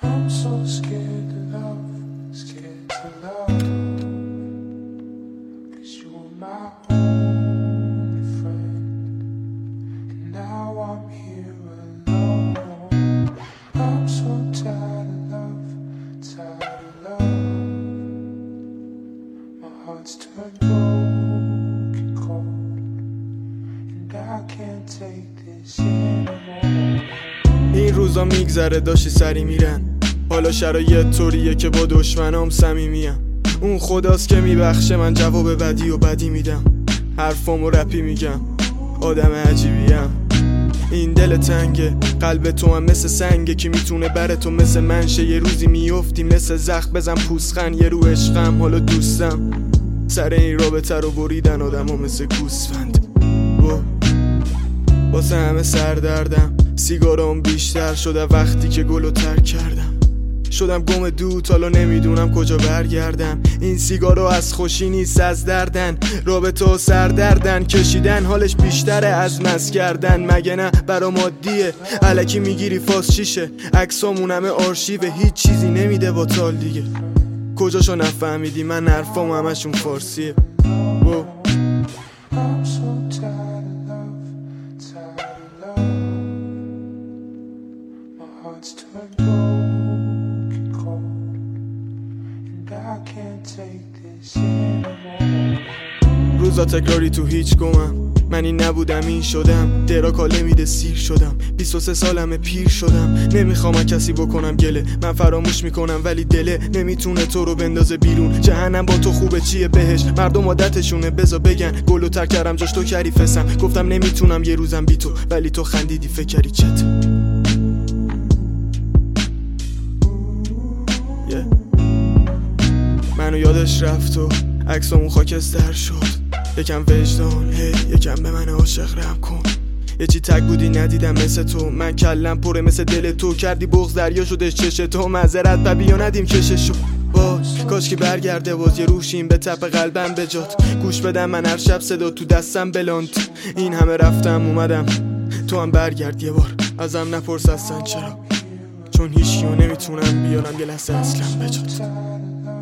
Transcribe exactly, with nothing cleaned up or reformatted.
I'm so scared to love, scared to love, 'cause you were my only friend, and now I'm here alone. I'm so tired of love, tired of love. My heart's turned broken cold, and I can't take this anymore. این روزا میگذره داشتی سری میرن، حالا شرایط طوریه که با دشمنام صمیمیم. اون خداست که میبخشه، من جواب بدی و بدی میدم، حرفامو رپی میگم، آدم عجیبیم. این دل تنگه، قلب تو هم مثل سنگه که میتونه بره تو مثل منشه. یه روزی میافتی مثل زخم، بزن پوسخن یه رو عشقم، حالا دوستم. سر این رابطه رو بریدن آدم ها مثل گوسفند. واسه همه سردردم، سیگارام بیشتر شده وقتی که گلو ترک کردم. شدم گم دود، حالا نمیدونم کجا برگردم. این سیگارو از خوشی نیست، از دردن. رابطه و سردردن کشیدن، حالش بیشتره از مست کردن. مگه نه برا مادیه، الکی میگیری فاز چیشه. عکسامون همه آرشیوه، هیچ چیزی نمیده با تال دیگه. کجاشو نفهمیدی؟ من حرفام همشون فارسیه. او I'm so tired of love, tired of love. My heart's turned broken cold, and I can't take this anymore. روزا تکراری تو هیچ گمم، من این نبودم این شدم. درا کاله میده سیر شدم، بیست و سه سالمه پیر شدم. نمیخوام از کسی بکنم گله، من فراموش میکنم ولی دله نمیتونه تو رو بندازه بیرون. جهنم با تو خوبه چیه بهش، مردم عادتشونه بزا بگن. گلو تر کردم جاش تو کردی فسم، گفتم نمیتونم یه روزم بی تو، ولی تو خندیدی فکری چت. yeah. منو یادش رفت و عکسامون خاکستر شد. یکم وجدان، هی یکم به من عاشق رحم کن. یه چی تک بودی ندیدم مثل تو، من کلم پره مثل دل تو. کردی بغض دریا شدش چش تو، معذرت و بیا ندیم کششو. باز کاش که برگرده باز یه روشیم به تپ قلبم بجات. گوش بدم من هر شب صدا تو دستم بلانت. این همه رفتم اومدم، تو هم برگرد یه بار. ازم نپرس اصلا چرا، چون هیچ کیو نمیتونم بیارم یه لحظه اصلا بجات.